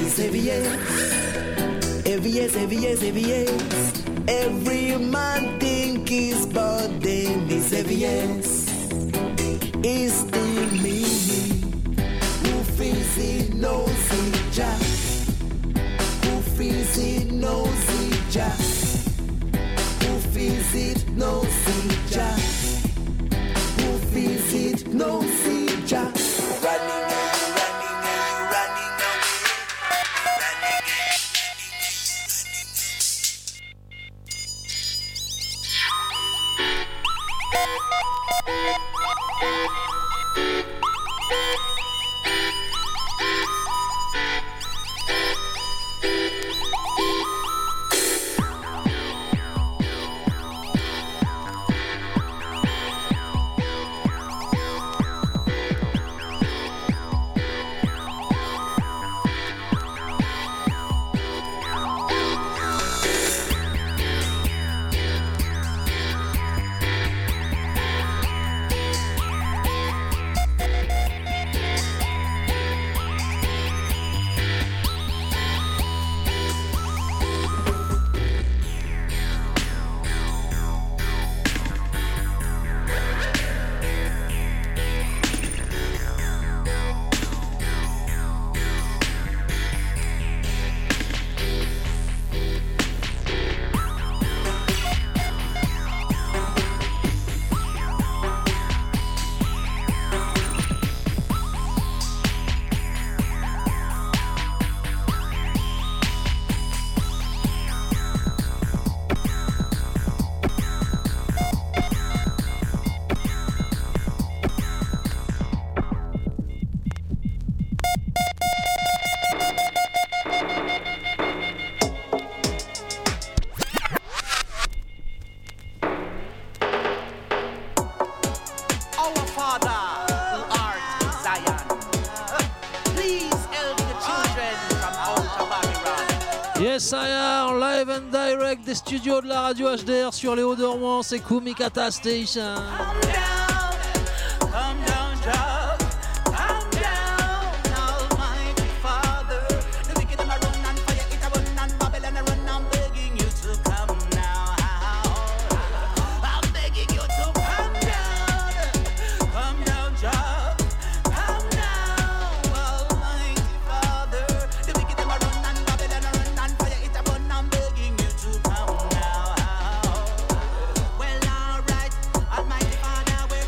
is heavy yes, heavy yes, heavy yes. Every man think his burden is heavy yes. It's still me who feels it, knows it, Jah. Who feels it, knows it, Jah. Who feels it, knows it, Jah. Who feels it, knows it, Jah. Running. Saya en live and direct des studios de la radio HDR sur les Hauts-de-Rouen, c'est Kumikata Station. Well, alright, Almighty Father,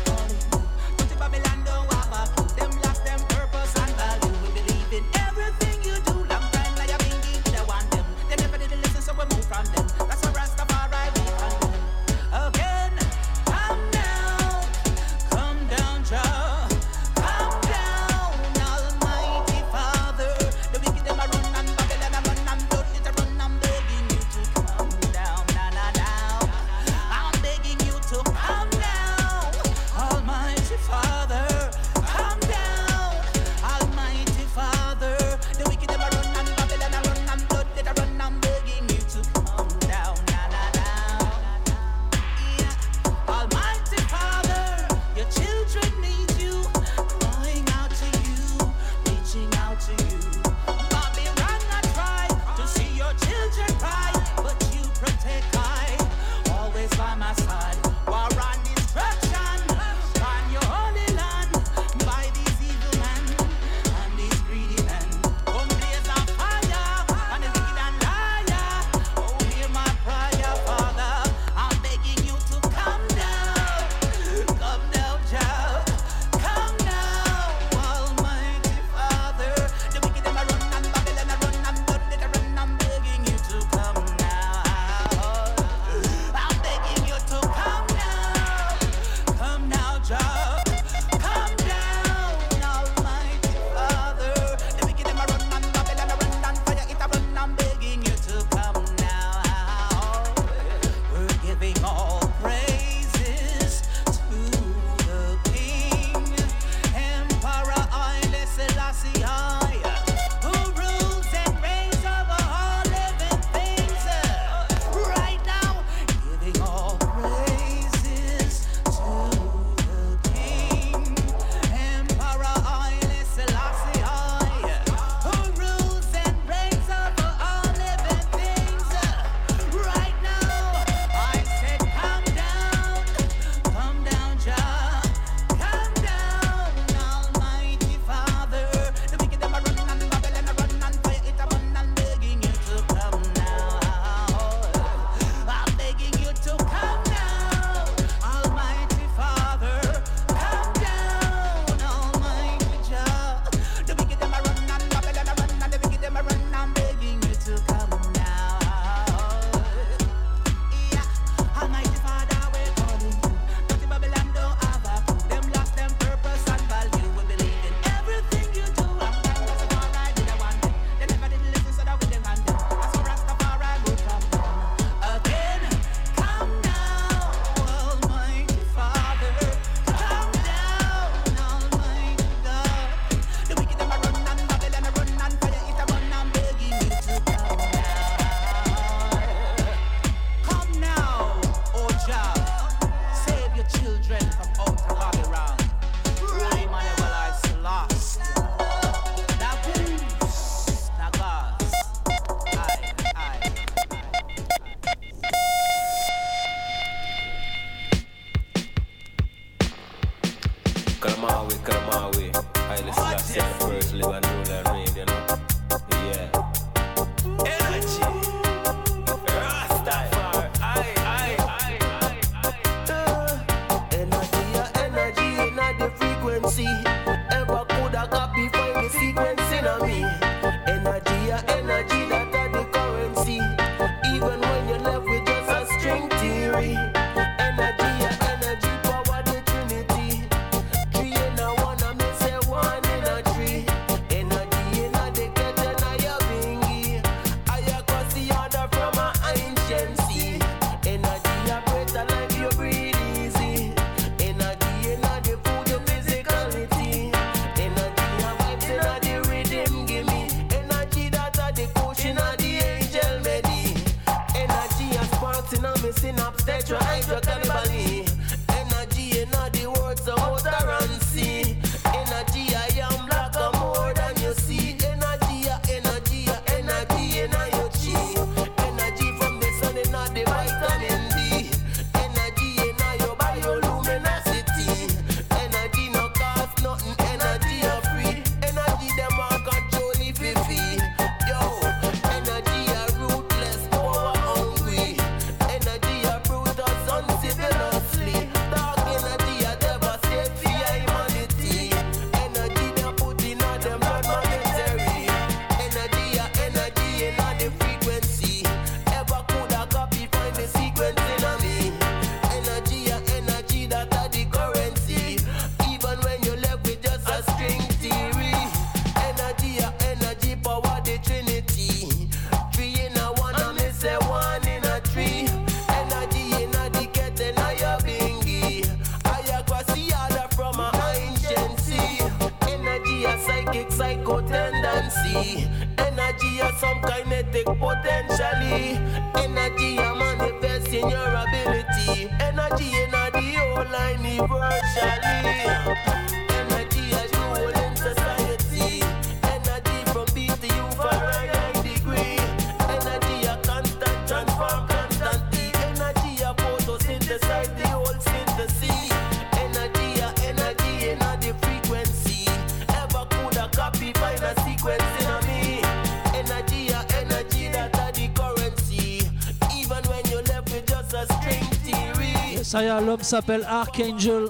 currency. Energy has some kinetic potentially. Energy a manifest in your ability. Energy in the whole line universally. Energy as rule in society. Energy from beat to you for a high degree. Energy a constant transform constantly. Energy a photosynthesize the whole synthesis. Energy in the frequency. Ever coulda copy find a sequence in a me. Energy that a the currency. Even when you left with just a string theory. Ça y est, l'homme s'appelle Archangel.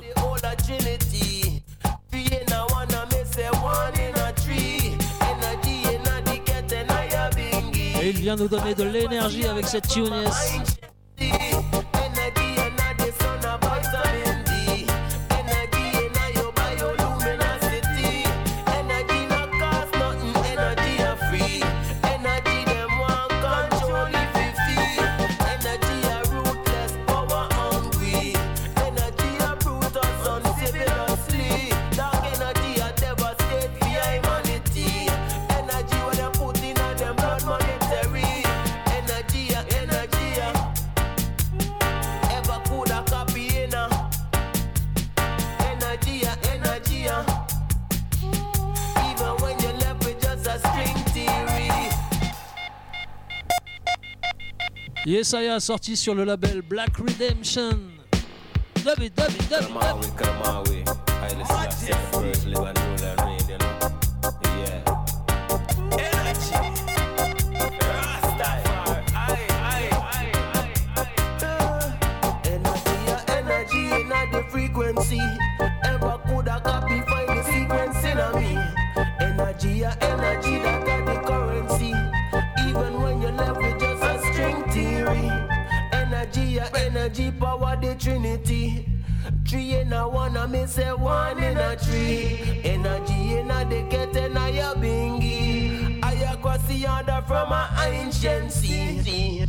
Et il vient nous donner de l'énergie avec cette tune. Yesaya a sorti sur le label Black Redemption. David. Energy in the frequency. Ever coulda copy find the sequence in a me. Energy that got the currency. Even when you left with just a string theory. Energy power the trinity. Three in a one, I may say one in a three. Energy in a decade and I a bingy. I across the other from a ancient sea.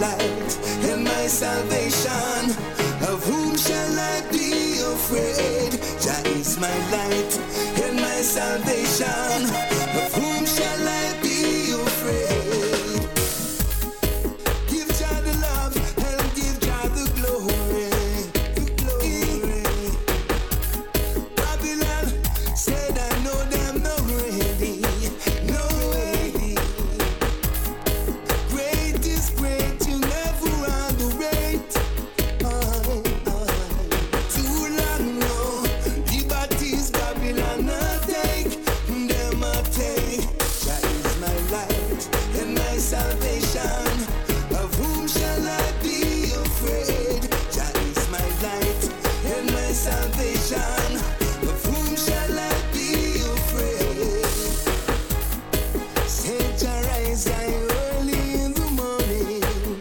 light and my salvation. Of whom shall I be afraid? Jah is my light and my salvation. Of whom shall I be afraid? Give Jah the love and give Jah the glory. The glory. Babylon said I know them no ready, no ready. Great is great, you never underrate. Too long now, liberties Babylon not take, them a take. Jah is my light and my salvation. Of whom shall I be afraid? Jah is my light and my salvation. Of whom shall I be afraid? Say Jah rise early in the morning,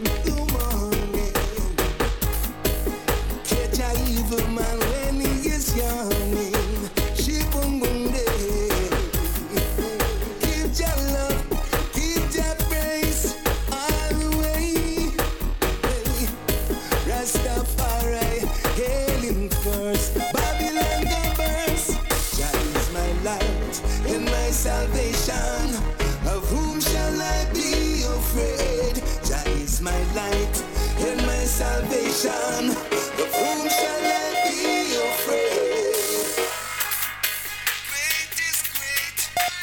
catch a evil man when he is yawning. Shibungunde. Give Jah love, give Jah praise all the way. Rastafari, hail him first. Babylon go burst. Jah is my light and my salvation. Of whom shall I be afraid? Jah is my light and my salvation. Of whom shall I be afraid? Great is great.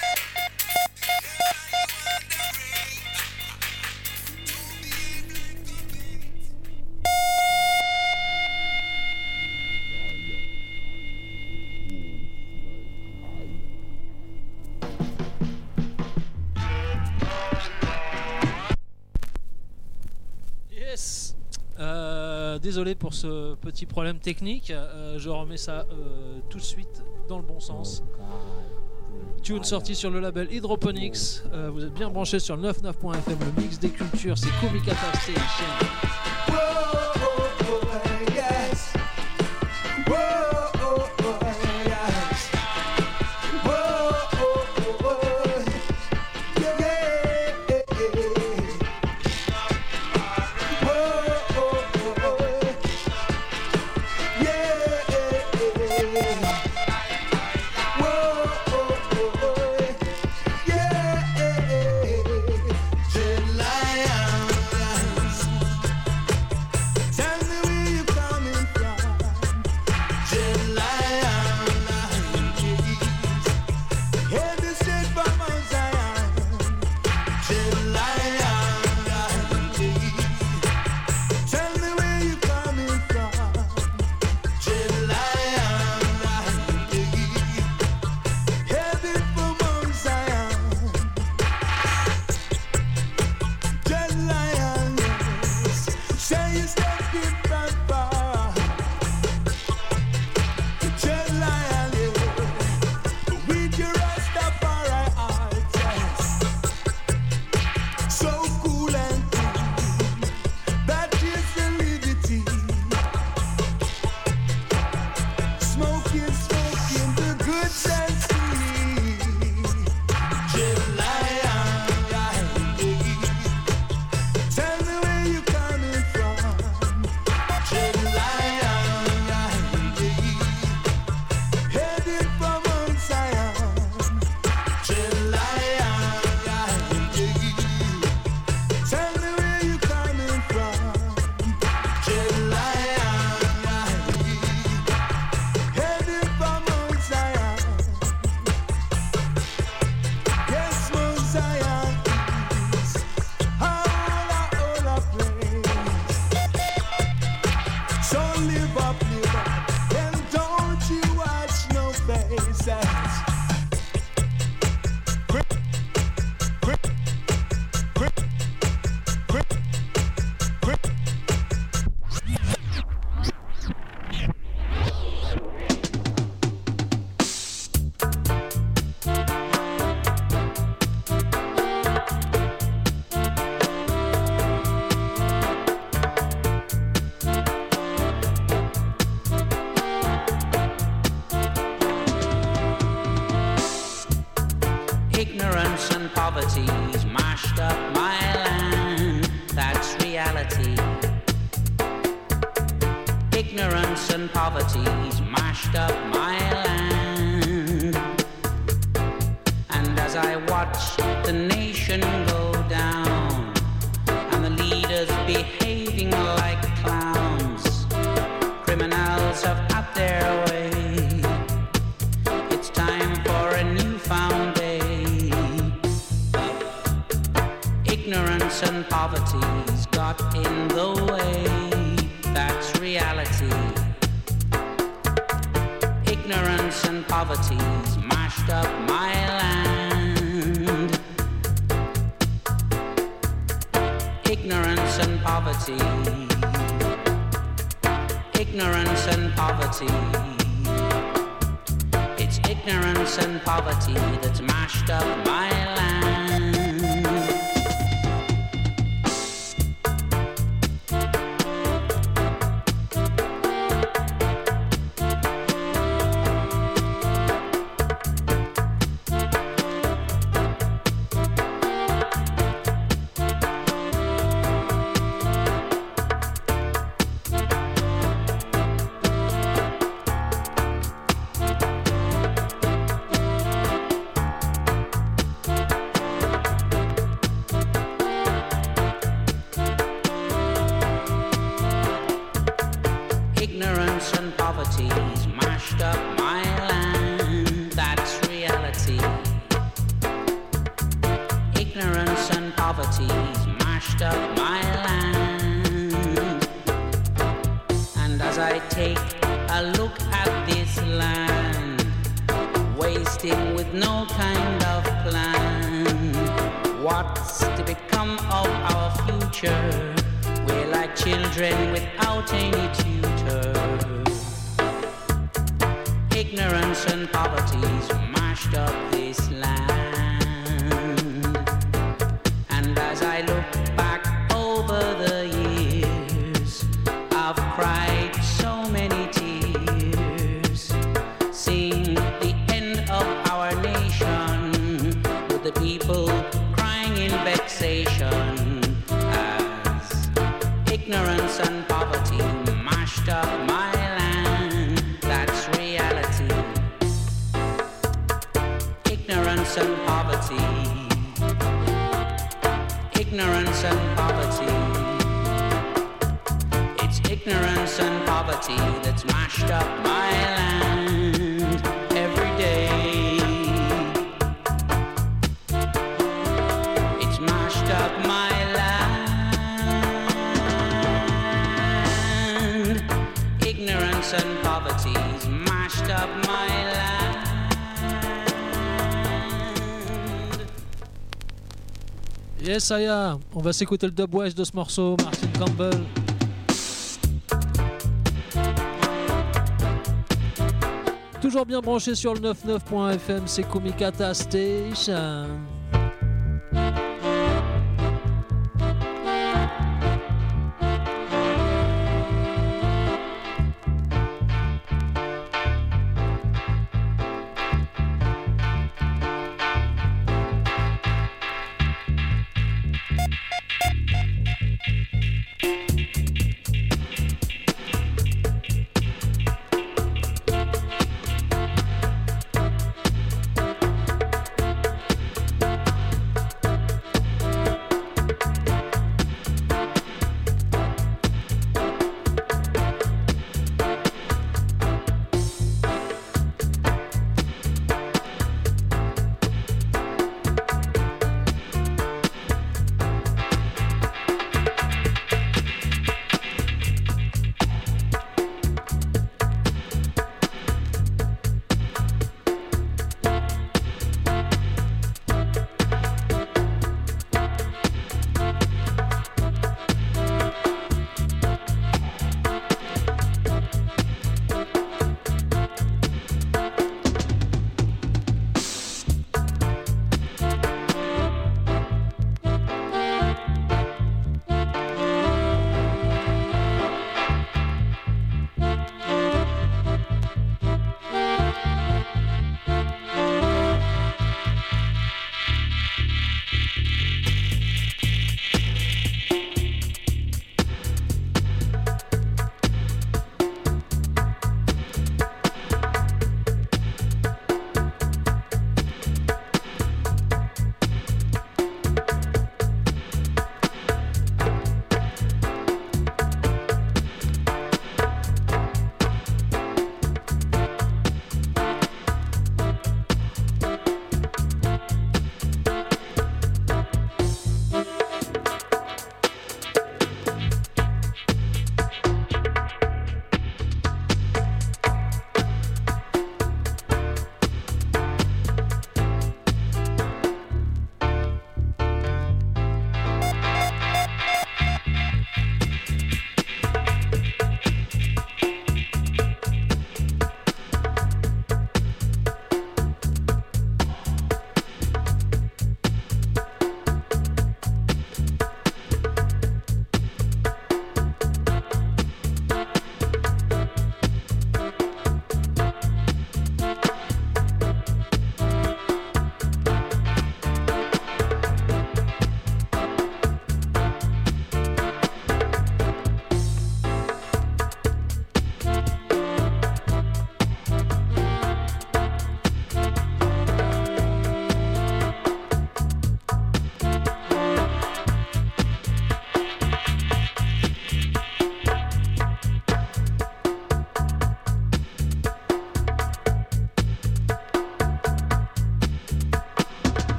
Yes. Désolé pour ce petit problème technique. Je remets ça tout de suite dans le bon sens. Tune sorti sur le label Hydroponics. Vous êtes bien branchés sur le 99.fm, le mix des cultures. C'est Kumikata Station. Yes. Yes. Tell me where you coming from. Heavy straight from Mount Zion. Tell me where you coming from. Headed for Mount Zion. Jet Lion, yes. Say you stepping from far. Jet Lion, yes. With your Rastafari heart, yes. So cool and cool. That is the liberty. Smoking the good sense. Jet Lion, tell me where you coming from. Jet Lion, headed for Mount Zion. Jet Lion, tell me where you coming from. Jet Lion, headed for Mount Zion. Yes, Mount Zion is a place. So live up, and don't you watch no faces. Quick, quick, quick, quick, quick. Ignorance and poverty's mashed up my land. That's reality. reality. Ignorance and poverty's mashed up my land. And as I watch the nation go down, and the leaders behaving like clowns, criminals have had their way. It's time for a newfound day. Ignorance and poverty's got in the way. That's reality. Ignorance and poverty's mashed up my land. Ignorance and poverty. Ignorance and poverty. It's ignorance and poverty that's mashed up my land. Ignorance and poverty's mashed up my land. That's reality. Ignorance and poverty's mashed up my land. And as I take a look at this land, wasting with no kind of plan, what's to become of our future? We're like children without any tutor. Ignorance and poverty's mashed up this land. And as I look back over the years, I've cried so many tears, seeing the end of our nation, with the people crying in vexation. Ignorance and poverty mashed up my land. That's reality. Ignorance and poverty. Ignorance and poverty. It's ignorance and poverty that's mashed up my land every day. It's mashed up my land. Ignorance and poverty's mashed up my land. Yes, Aya, on va s'écouter le dub west de ce morceau, Martin Campbell. Toujours bien branché sur le 99.fm, c'est Kumikata Station.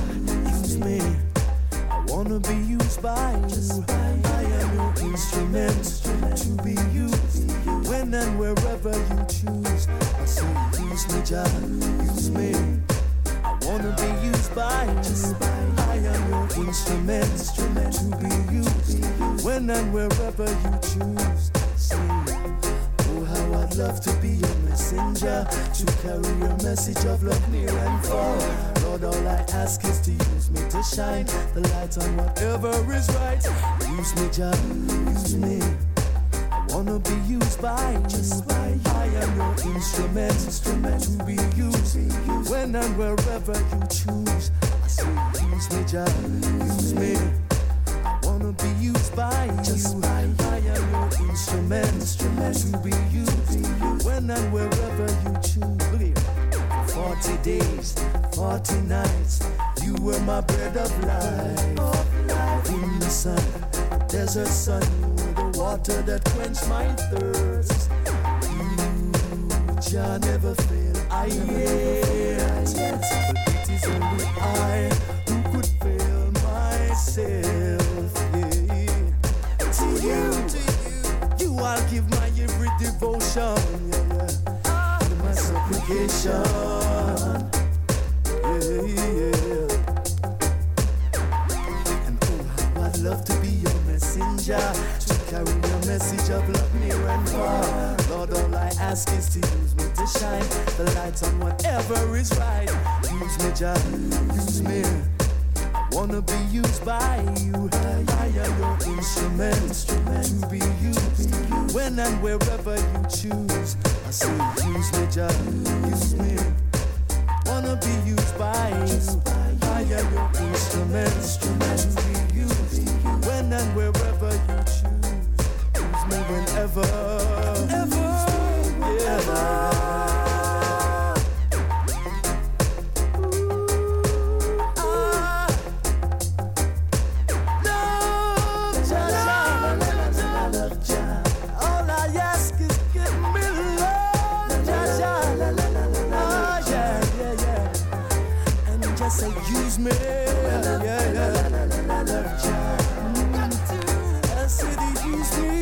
use me. I wanna be used by you. I am your instrument to be used when and wherever you choose. I say, use me, Jah, use me. I wanna be used by you. I am your instrument to be used when and wherever you choose. Say, oh, how I'd love to be your messenger, to carry your message of love near and far. Lord, all I ask is to use me to shine the light on whatever is right. Use me, Jah, use me. I wanna be used by you. I am your instrument to be used when and wherever you choose. I say, use me, Jah, use me. I wanna be used by you. I am your instrument to be used when and wherever you choose. Look here. 40 days, 40 nights, you were my bread of life. In the sun, the desert sun, you were the water that quenched my thirst. You, Jah, never fail. But it is only I who could fail myself. Yeah. To you, I'll give my every devotion. Yeah. My supplication. Yeah. And oh, how I'd love to be your messenger, to carry your message of love near and far. Lord, all I ask is to use me to shine the light on whatever is right. Use me, Jah, use me. I wanna be used by you. I am your instrument to be used when and wherever you choose. I say, use me, Jah, use me. Wanna be used by you. I am your instrument to be used when and wherever you choose. Use me whenever, ever. All I ask is give me love, yeah. And just say use me, yeah. I said use me.